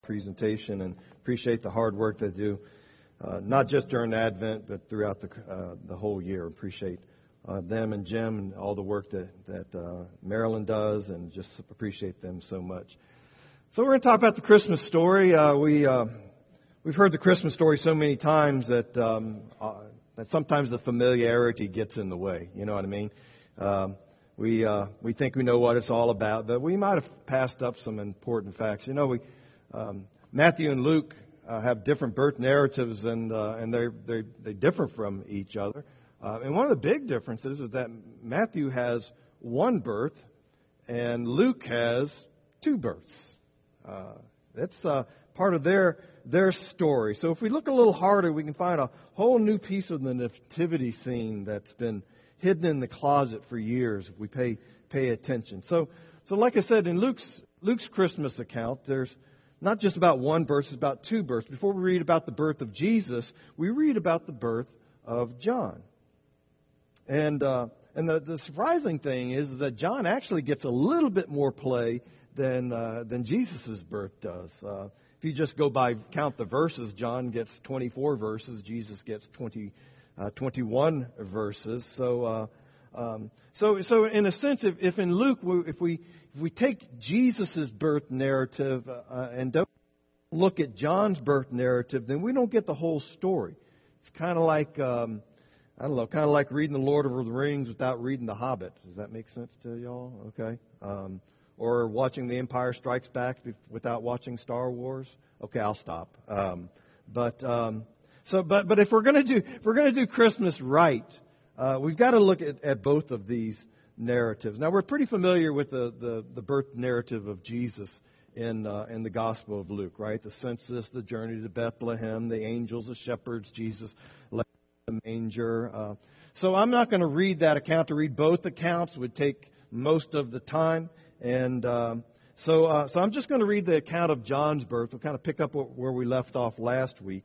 presentation and appreciate the hard work they do, not just during Advent, but throughout the whole year. Appreciate them and Jim and all the work that Marilyn does, and just appreciate them so much. So we're going to talk about the Christmas story. We've heard the Christmas story so many times that sometimes the familiarity gets in the way. You know what I mean? We think we know what it's all about, but we might have passed up some important facts. You know, Matthew and Luke have different birth narratives, and they differ from each other. And one of the big differences is that Matthew has one birth, and Luke has two births. That's part of their story. So if we look a little harder, we can find a whole new piece of the nativity scene that's been hidden in the closet for years if we pay attention. So like I said, in Luke's Christmas account, there's not just about one birth, it's about two births. Before we read about the birth of Jesus, we read about the birth of John. And the surprising thing is that John actually gets a little bit more play than Jesus' birth does. If you just go by count the verses, John gets 24 verses, Jesus gets 21 verses. So in a sense, if in Luke, if we take Jesus' birth narrative and don't look at John's birth narrative, then we don't get the whole story. It's kind of like kind of like reading The Lord of the Rings without reading The Hobbit. Does that make sense to y'all? Okay. Or watching The Empire Strikes Back without watching Star Wars. Okay, I'll stop. But if we're going to do Christmas right, we've got to look at both of these narratives. Now, we're pretty familiar with the birth narrative of Jesus in the Gospel of Luke, right? The census, the journey to Bethlehem, the angels, the shepherds, Jesus left the manger. So I'm not going to read that account. To read both accounts would take most of the time. And so I'm just going to read the account of John's birth. We'll kind of pick up where we left off last week.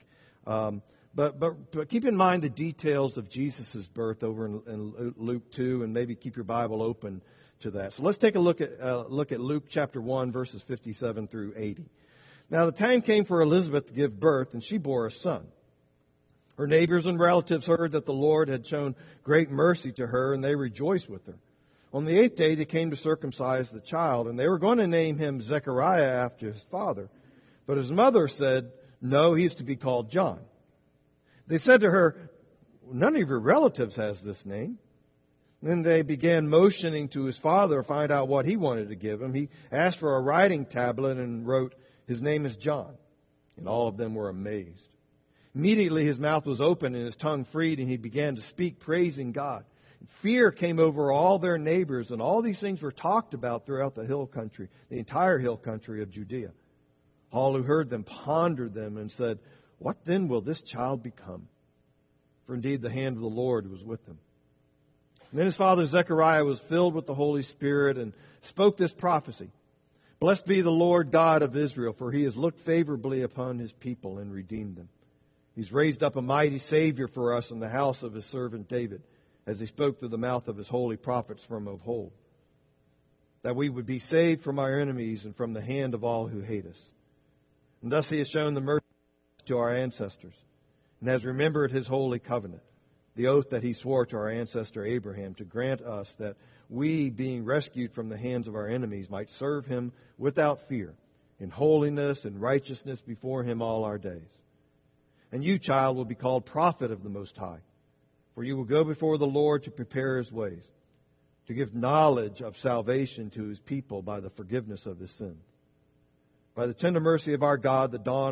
But keep in mind the details of Jesus' birth over in Luke 2, and maybe keep your Bible open to that. So let's take a look at Luke chapter 1, verses 57 through 80. Now the time came for Elizabeth to give birth, and she bore a son. Her neighbors and relatives heard that the Lord had shown great mercy to her, and they rejoiced with her. On the 8th day, they came to circumcise the child, and they were going to name him Zechariah after his father. But his mother said, "No, he is to be called John." They said to her, "None of your relatives has this name." Then they began motioning to his father to find out what he wanted to give him. He asked for a writing tablet and wrote, "His name is John." And all of them were amazed. Immediately his mouth was open and his tongue freed, and he began to speak, praising God. Fear came over all their neighbors, and all these things were talked about throughout the hill country, the entire hill country of Judea. All who heard them pondered them and said, "What then will this child become?" For indeed the hand of the Lord was with him. And then his father Zechariah was filled with the Holy Spirit and spoke this prophecy. "Blessed be the Lord God of Israel, for he has looked favorably upon his people and redeemed them. He's raised up a mighty Savior for us in the house of his servant David, as he spoke through the mouth of his holy prophets from of old, that we would be saved from our enemies and from the hand of all who hate us. And thus he has shown the mercy to our ancestors, and has remembered his holy covenant, the oath that he swore to our ancestor Abraham, to grant us that we, being rescued from the hands of our enemies, might serve him without fear, in holiness and righteousness before him all our days. And you, child, will be called prophet of the Most High, for you will go before the Lord to prepare his ways, to give knowledge of salvation to his people by the forgiveness of his sins. By the tender mercy of our God, the dawn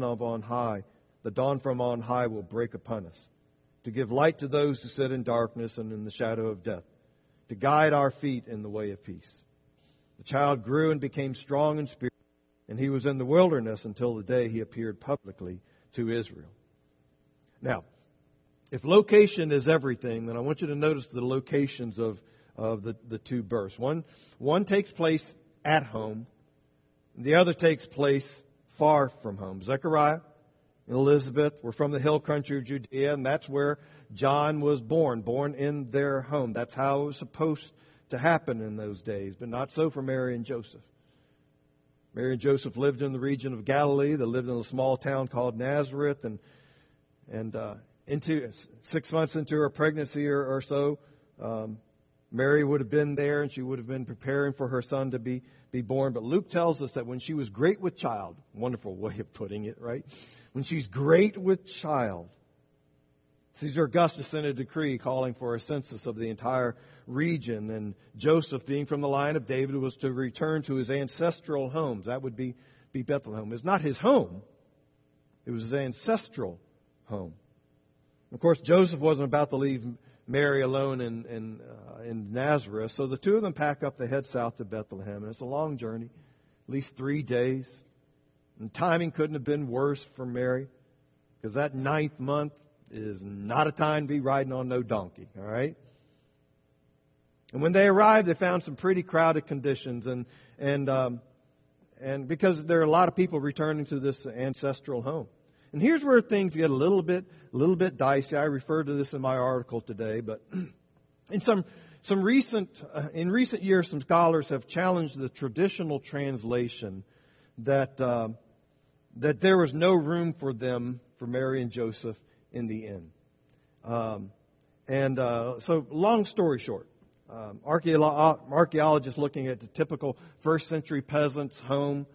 from on high will break upon us, to give light to those who sit in darkness and in the shadow of death, to guide our feet in the way of peace. The child grew and became strong in spirit, and he was in the wilderness until the day he appeared publicly to Israel." Now, if location is everything, then I want you to notice the locations of the two births. One takes place at home, and the other takes place far from home. Zechariah and Elizabeth were from the hill country of Judea, and that's where John was born in their home. That's how it was supposed to happen in those days, but not so for Mary and Joseph. Mary and Joseph lived in the region of Galilee. They lived in a small town called Nazareth, and into 6 months into her pregnancy or so, Mary would have been there, and she would have been preparing for her son to be born. But Luke tells us that when she was great with child, wonderful way of putting it, right? When she's great with child, Caesar Augustus sent a decree calling for a census of the entire region, and Joseph, being from the line of David, was to return to his ancestral homes. That would be Bethlehem. It's not his home. It was his ancestral home. Of course, Joseph wasn't about to leave Mary alone in Nazareth, so the two of them pack up. They head south to Bethlehem, and it's a long journey, at least 3 days. And timing couldn't have been worse for Mary, because that 9th month is not a time to be riding on no donkey, all right? And when they arrived, they found some pretty crowded conditions, and because there are a lot of people returning to this ancestral home. And here's where things get a little bit dicey. I referred to this in my article today, but in recent years, some scholars have challenged the traditional translation that there was no room for them, for Mary and Joseph, in the inn. So, long story short, archaeologists looking at the typical first century peasant's home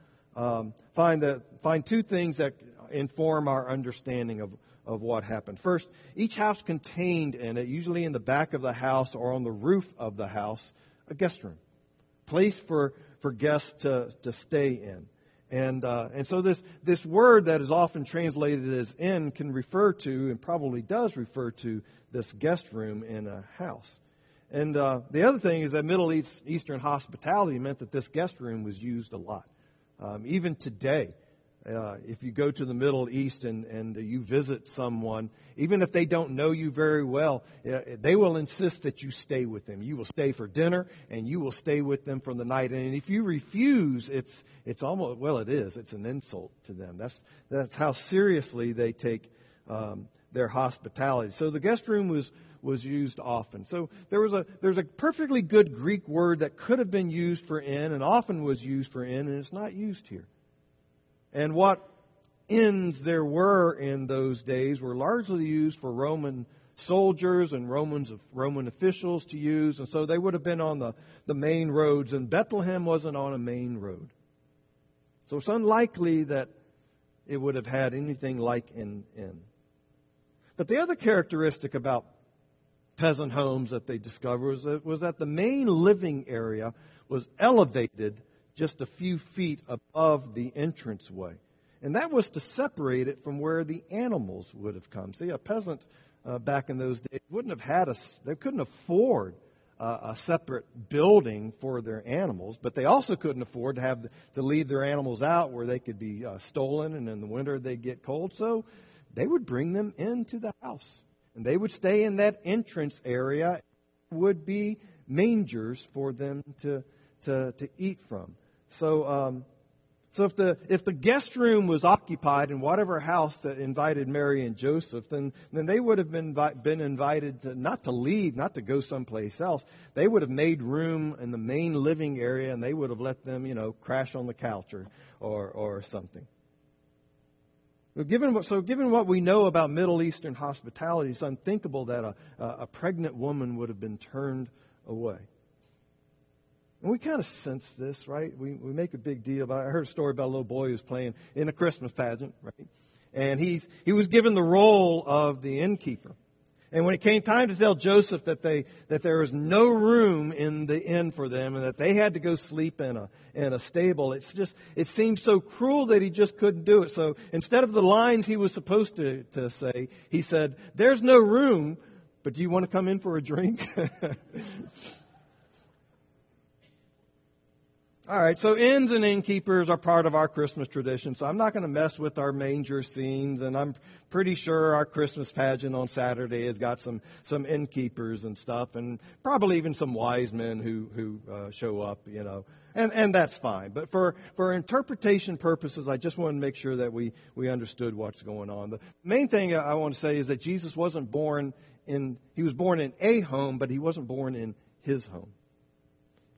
find two things that inform our understanding of what happened. First, each house contained in it, usually in the back of the house or on the roof of the house, a guest room, place for guests to stay in. And so this word that is often translated as inn can refer to, and probably does refer to, this guest room in a house. And the other thing is that Middle Eastern hospitality meant that this guest room was used a lot. Even today, if you go to the Middle East and you visit someone, even if they don't know you very well, they will insist that you stay with them. You will stay for dinner, and you will stay with them for the night. And if you refuse, it's almost, well, it is. It's an insult to them. That's how seriously they take their hospitality. So the guest room was used often. So there's a perfectly good Greek word that could have been used for inn and often was used for inn, and it's not used here. And what inns there were in those days were largely used for Roman soldiers and Roman officials to use, and so they would have been on the main roads, and Bethlehem wasn't on a main road. So it's unlikely that it would have had anything like an inn. But the other characteristic about peasant homes that they discovered was that the main living area was elevated just a few feet above the entranceway. And that was to separate it from where the animals would have come. See, a peasant back in those days they couldn't afford a separate building for their animals, but they also couldn't afford to leave their animals out where they could be stolen, and in the winter they'd get cold. So they would bring them into the house, and they would stay in that entrance area. There would be mangers for them to eat from. So if the guest room was occupied in whatever house that invited Mary and Joseph, then they would have been invited not to leave, not to go someplace else. They would have made room in the main living area, and they would have let them, crash on the couch or something. Given what we know about Middle Eastern hospitality, it's unthinkable that a pregnant woman would have been turned away. And we kind of sense this, right? We make a big deal about it. I heard a story about a little boy who was playing in a Christmas pageant, right? And he was given the role of the innkeeper. And when it came time to tell Joseph that there was no room in the inn for them and that they had to go sleep in a stable, it seemed so cruel that he just couldn't do it. So instead of the lines he was supposed to say, he said, "There's no room, but do you want to come in for a drink?" All right, so inns and innkeepers are part of our Christmas tradition, so I'm not going to mess with our manger scenes, and I'm pretty sure our Christmas pageant on Saturday has got some innkeepers and stuff, and probably even some wise men who show up, and that's fine. But for interpretation purposes, I just want to make sure that we understood what's going on. The main thing I want to say is that Jesus wasn't born he was born in a home, but he wasn't born in his home.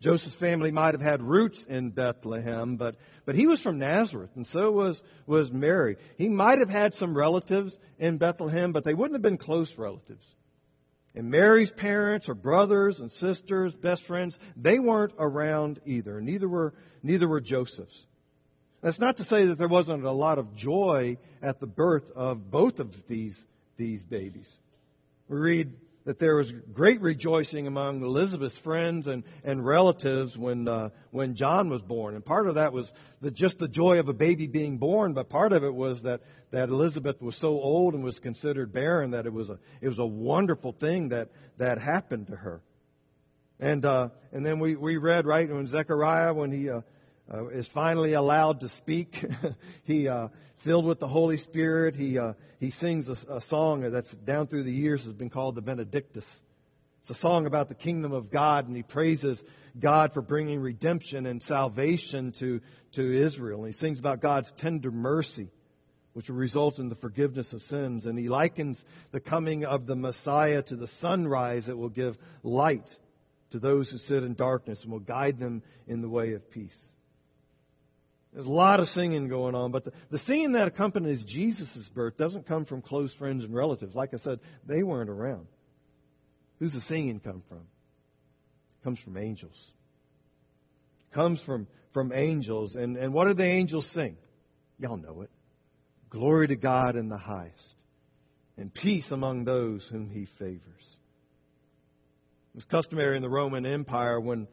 Joseph's family might have had roots in Bethlehem, but he was from Nazareth, and so was Mary. He might have had some relatives in Bethlehem, but they wouldn't have been close relatives. And Mary's parents, her brothers and sisters, best friends, they weren't around either. Neither were Joseph's. That's not to say that there wasn't a lot of joy at the birth of both of these babies. We read that there was great rejoicing among Elizabeth's friends and relatives when John was born. And part of that was just the joy of a baby being born, but part of it was that Elizabeth was so old and was considered barren that it was a wonderful thing that happened to her. And then we read, right, when Zechariah, when he is finally allowed to speak, he filled with the Holy Spirit, he sings a song that's down through the years has been called the Benedictus. It's a song about the kingdom of God, and he praises God for bringing redemption and salvation to Israel. And he sings about God's tender mercy, which will result in the forgiveness of sins. And he likens the coming of the Messiah to the sunrise that will give light to those who sit in darkness and will guide them in the way of peace. There's a lot of singing going on, but the singing that accompanies Jesus' birth doesn't come from close friends and relatives. Like I said, they weren't around. Who's the singing come from? It comes from angels. It comes from angels. And what do the angels sing? Y'all know it. Glory to God in the highest, and peace among those whom He favors. It was customary in the Roman Empire when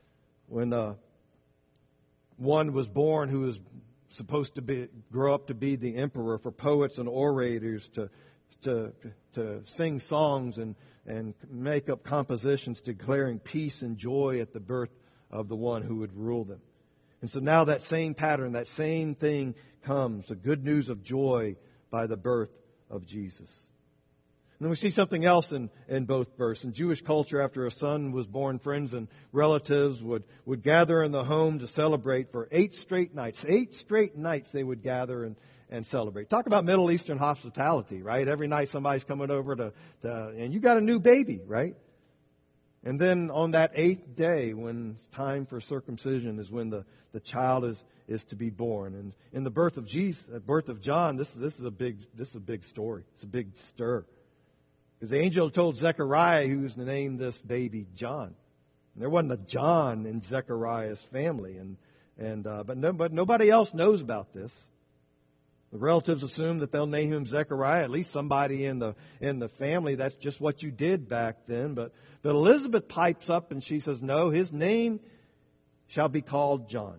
one was born who was supposed to grow up to be the emperor, for poets and orators to sing songs and make up compositions declaring peace and joy at the birth of the one who would rule them. And so now that same pattern, that same thing comes, the good news of joy by the birth of Jesus. And then we see something else in both births. In Jewish culture, after a son was born, friends and relatives would gather in the home to celebrate for 8 straight nights. 8 straight nights they would gather and celebrate. Talk about Middle Eastern hospitality, right? Every night somebody's coming over and you got a new baby, right? And then on that 8th day, when it's time for circumcision, is when the child is to be born. And in the birth of Jesus, the birth of John, this is a big story. It's a big stir. Because the angel told Zechariah he was to name this baby John. And there wasn't a John in Zechariah's family, but nobody else knows about this. The relatives assume that they'll name him Zechariah, at least somebody in the family. That's just what you did back then. But Elizabeth pipes up and she says, no, his name shall be called John.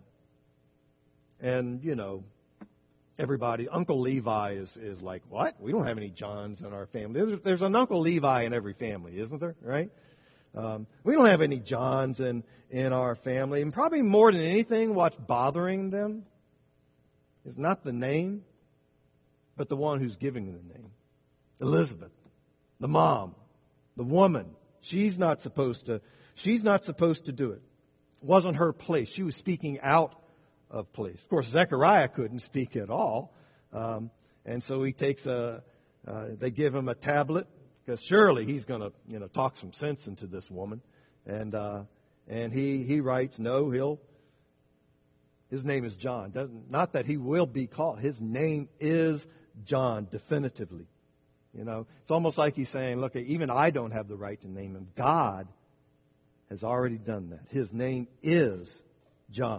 And, everybody, Uncle Levi is like, what? We don't have any Johns in our family. There's an Uncle Levi in every family, isn't there? Right? We don't have any Johns in our family. And probably more than anything, what's bothering them is not the name, but the one who's giving the name. Elizabeth, the mom, the woman. She's not supposed to do it. It wasn't her place. She was speaking out of place. Of course, Zechariah couldn't speak at all. And so he takes they give him a tablet, because surely he's going to talk some sense into this woman. And he writes, no, his name is John. Not that he will be called. His name is John, definitively. It's almost like he's saying, look, even I don't have the right to name him. God has already done that. His name is John.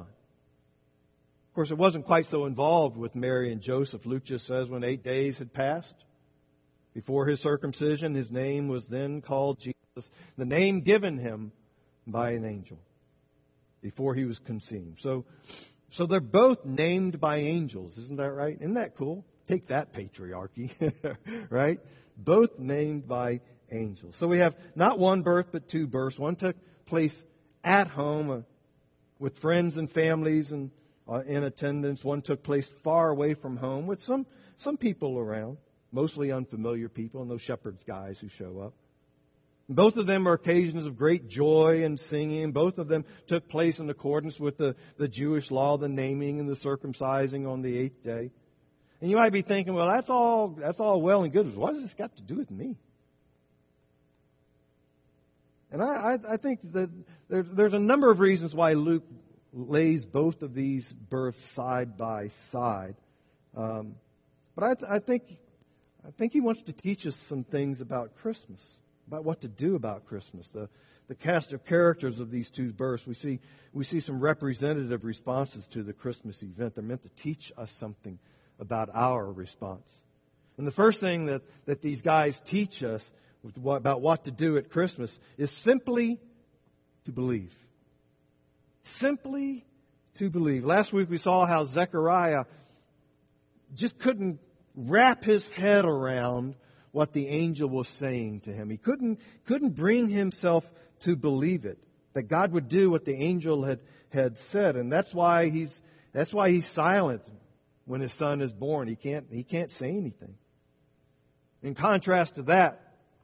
Of course, it wasn't quite so involved with Mary and Joseph. Luke just says when 8 days had passed before his circumcision, his name was then called Jesus, the name given him by an angel before he was conceived. So they're both named by angels. Isn't that right? Isn't that cool? Take that, patriarchy. Right? Both named by angels. So we have not one birth, but 2 births. One took place at home with friends and families and in attendance. One took place far away from home with some people around, mostly unfamiliar people, and those shepherds guys who show up. Both of them are occasions of great joy and singing. Both of them took place in accordance with the Jewish law, the naming and the circumcising on the 8th day. And you might be thinking, well, that's all well and good. What has this got to do with me? And I think that there's a number of reasons why Luke lays both of these births side by side. But I think he wants to teach us some things about Christmas, about what to do about Christmas. The cast of characters of these two births, we see some representative responses to the Christmas event. They're meant to teach us something about our response. And the first thing that these guys teach us about what to do at Christmas is simply to believe. Simply to believe. Last week we saw how Zechariah just couldn't wrap his head around what the angel was saying to him. He couldn't bring himself to believe it, that God would do what the angel had said, and that's why he's silent when his son is born. He can't say anything. In contrast to that,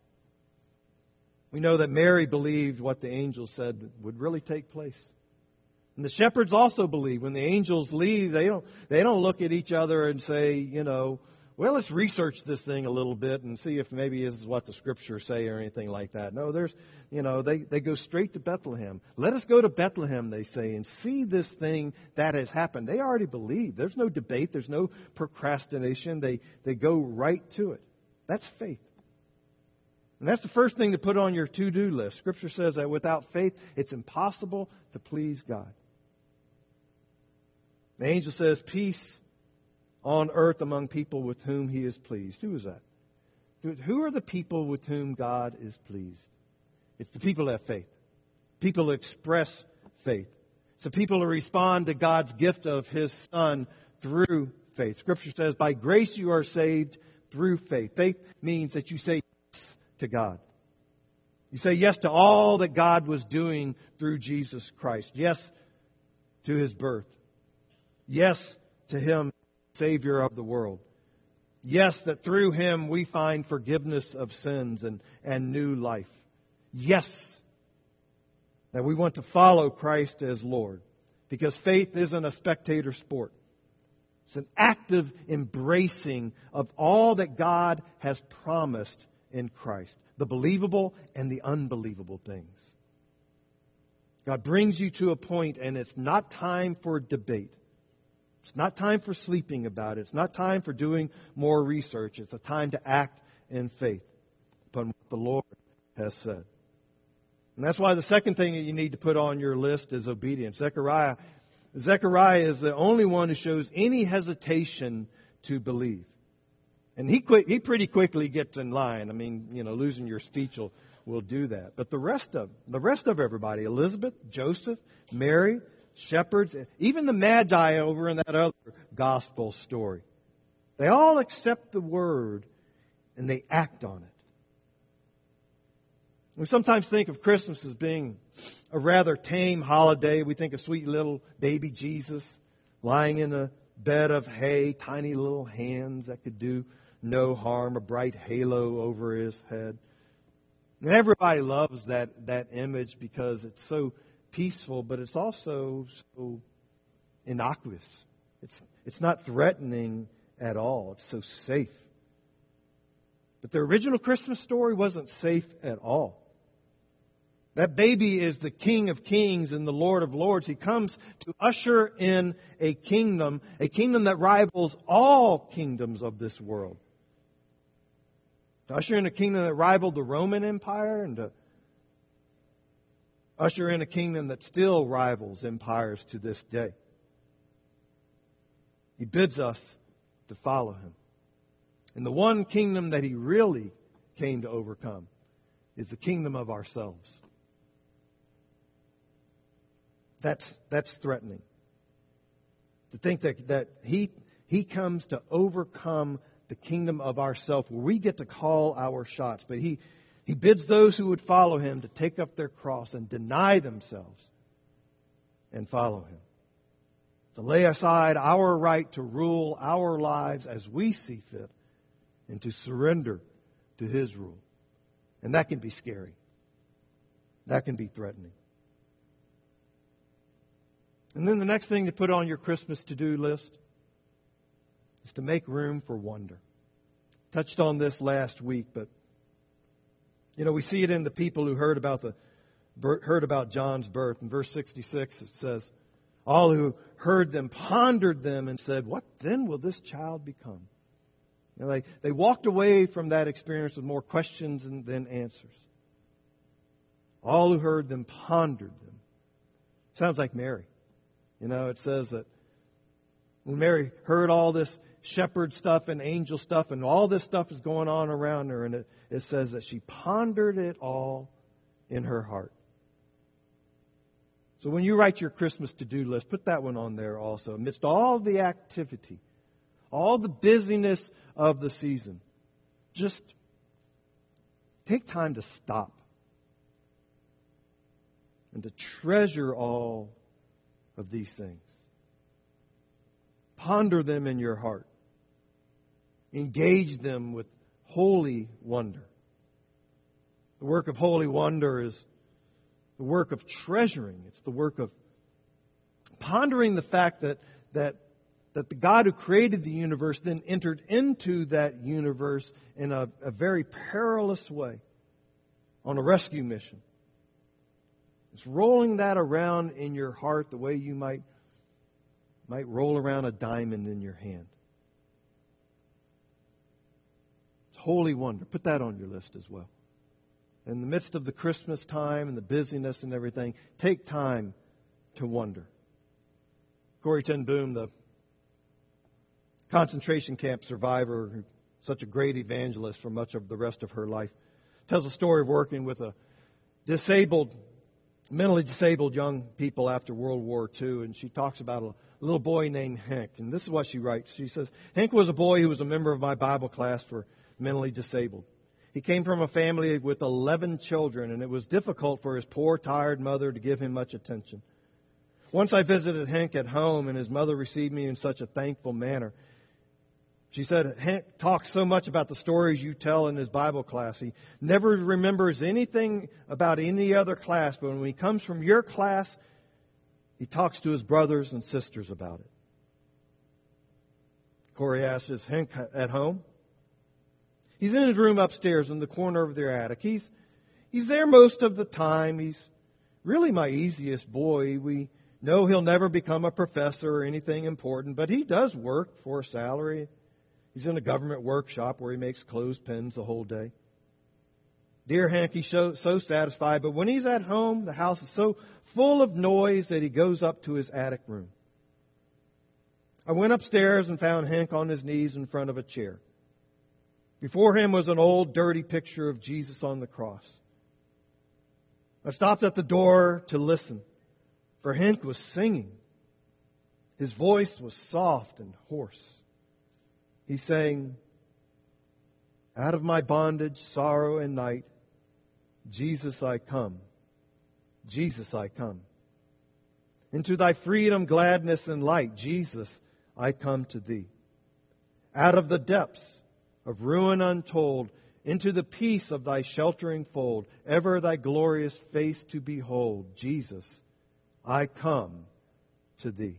we know that Mary believed what the angel said would really take place. And the shepherds also believe. When the angels leave, they don't look at each other and say, well, let's research this thing a little bit and see if maybe this is what the Scriptures say or anything like that. No, they go straight to Bethlehem. Let us go to Bethlehem, they say, and see this thing that has happened. They already believe. There's no debate. There's no procrastination. They go right to it. That's faith. And that's the first thing to put on your to-do list. Scripture says that without faith, it's impossible to please God. The angel says, peace on earth among people with whom He is pleased. Who is that? Who are the people with whom God is pleased? It's the people that have faith. People who express faith. It's the people who respond to God's gift of His Son through faith. Scripture says, by grace you are saved through faith. Faith means that you say yes to God. You say yes to all that God was doing through Jesus Christ. Yes to His birth. Yes to Him, Savior of the world. Yes, that through Him we find forgiveness of sins and new life. Yes, that we want to follow Christ as Lord. Because faith isn't a spectator sport. It's an active embracing of all that God has promised in Christ. The believable and the unbelievable things. God brings you to a point, and it's not time for debate. It's not time for sleeping about it. It's not time for doing more research. It's a time to act in faith upon what the Lord has said. And that's why the second thing that you need to put on your list is obedience. Zechariah is the only one who shows any hesitation to believe. And he pretty quickly gets in line. I mean, losing your speech will do that. But the rest of everybody, Elizabeth, Joseph, Mary, shepherds, even the Magi over in that other gospel story, they all accept the word and they act on it. We sometimes think of Christmas as being a rather tame holiday. We think of sweet little baby Jesus lying in a bed of hay, tiny little hands that could do no harm, a bright halo over His head. And everybody loves that image because it's so peaceful, but it's also so innocuous. It's not threatening at all. It's so safe. But the original Christmas story wasn't safe at all. That baby is the King of Kings and the Lord of Lords. He comes to usher in a kingdom that rivals all kingdoms of this world. To usher in a kingdom that rivaled the Roman Empire and to usher in a kingdom that still rivals empires to this day. He bids us to follow Him. And the one kingdom that He really came to overcome is the kingdom of ourselves. That's threatening. To think that He comes to overcome the kingdom of ourself, where we get to call our shots. But He bids those who would follow Him to take up their cross and deny themselves and follow Him. To lay aside our right to rule our lives as we see fit and to surrender to His rule. And that can be scary. That can be threatening. And then the next thing to put on your Christmas to-do list is to make room for wonder. Touched on this last week, but we see it in the people who heard about heard about John's birth. In verse 66 it says, all who heard them pondered them and said, what then will this child become? You know, they walked away from that experience with more questions than answers. All who heard them pondered them. Sounds like Mary. You know, it says that when Mary heard all this shepherd stuff and angel stuff and all this stuff is going on around her, and it says that she pondered it all in her heart. So when you write your Christmas to-do list, put that one on there also. Amidst all the activity, all the busyness of the season, just take time to stop and to treasure all of these things. Ponder them in your heart. Engage them with holy wonder. The work of holy wonder is the work of treasuring. It's the work of pondering the fact that the God who created the universe then entered into that universe in a very perilous way on a rescue mission. It's rolling that around in your heart the way you might roll around a diamond in your hand. It's holy wonder. Put that on your list as well. In the midst of the Christmas time and the busyness and everything, take time to wonder. Corrie ten Boom, the concentration camp survivor, such a great evangelist for much of the rest of her life, tells a story of working with a mentally disabled young people after World War II, and she talks about a little boy named Hank. And this is what she writes. She says, Hank was a boy who was a member of my Bible class for mentally disabled. He came from a family with 11 children, and it was difficult for his poor, tired mother to give him much attention. Once I visited Hank at home, and his mother received me in such a thankful manner. She said, Hank talks so much about the stories you tell in his Bible class. He never remembers anything about any other class, but when he comes from your class, he talks to his brothers and sisters about it. Corrie asks, is Hank at home? He's in his room upstairs in the corner of their attic. He's there most of the time. He's really my easiest boy. We know he'll never become a professor or anything important, but he does work for a salary. He's in a government workshop where he makes clothespins the whole day. Dear Hank, he's so satisfied, but when he's at home, the house is so full of noise that he goes up to his attic room. I went upstairs and found Hank on his knees in front of a chair. Before him was an old, dirty picture of Jesus on the cross. I stopped at the door to listen, for Hank was singing. His voice was soft and hoarse. He sang, out of my bondage, sorrow, and night, Jesus, I come. Jesus, I come. Into thy freedom, gladness, and light, Jesus, I come to thee. Out of the depths of ruin untold, into the peace of thy sheltering fold, ever thy glorious face to behold, Jesus, I come to thee.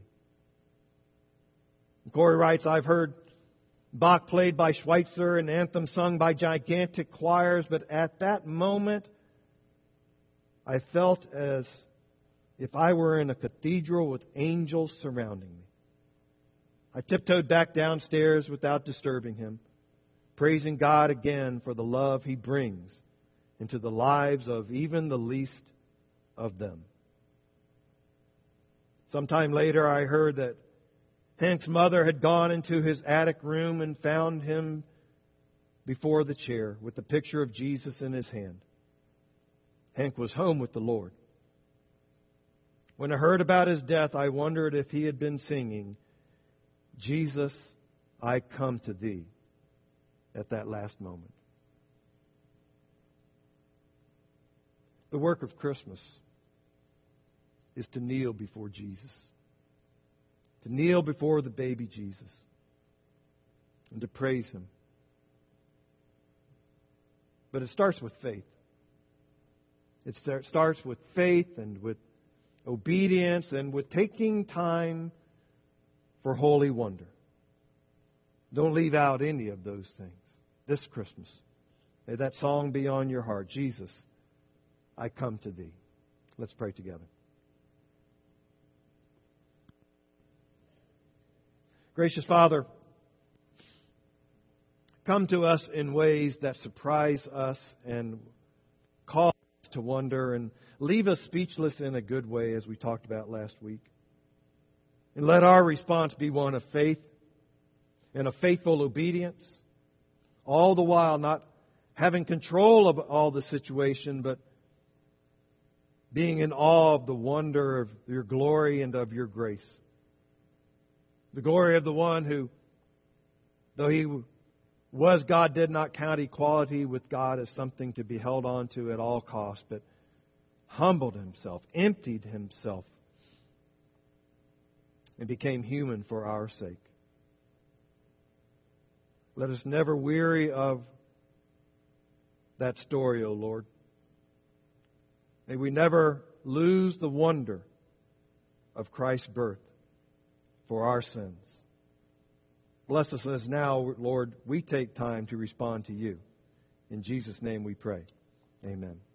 And Corrie writes, I've heard Bach played by Schweitzer and anthem sung by gigantic choirs, but at that moment I felt as if I were in a cathedral with angels surrounding me. I tiptoed back downstairs without disturbing him, praising God again for the love He brings into the lives of even the least of them. Sometime later I heard that Hank's mother had gone into his attic room and found him before the chair with the picture of Jesus in his hand. Hank was home with the Lord. When I heard about his death, I wondered if he had been singing, Jesus, I come to thee, at that last moment. The work of Christmas is to kneel before Jesus. To kneel before the baby Jesus and to praise Him. But it starts with faith. It starts with faith and with obedience and with taking time for holy wonder. Don't leave out any of those things this Christmas. May that song be on your heart. Jesus, I come to Thee. Let's pray together. Gracious Father, come to us in ways that surprise us and cause us to wonder and leave us speechless in a good way, as we talked about last week. And let our response be one of faith and of faithful obedience, all the while not having control of all the situation, but being in awe of the wonder of your glory and of your grace. The glory of the one who, though he was God, did not count equality with God as something to be held on to at all costs, but humbled himself, emptied himself, and became human for our sake. Let us never weary of that story, O Lord. May we never lose the wonder of Christ's birth for our sins. Bless us as now, Lord, we take time to respond to you. In Jesus' name we pray. Amen.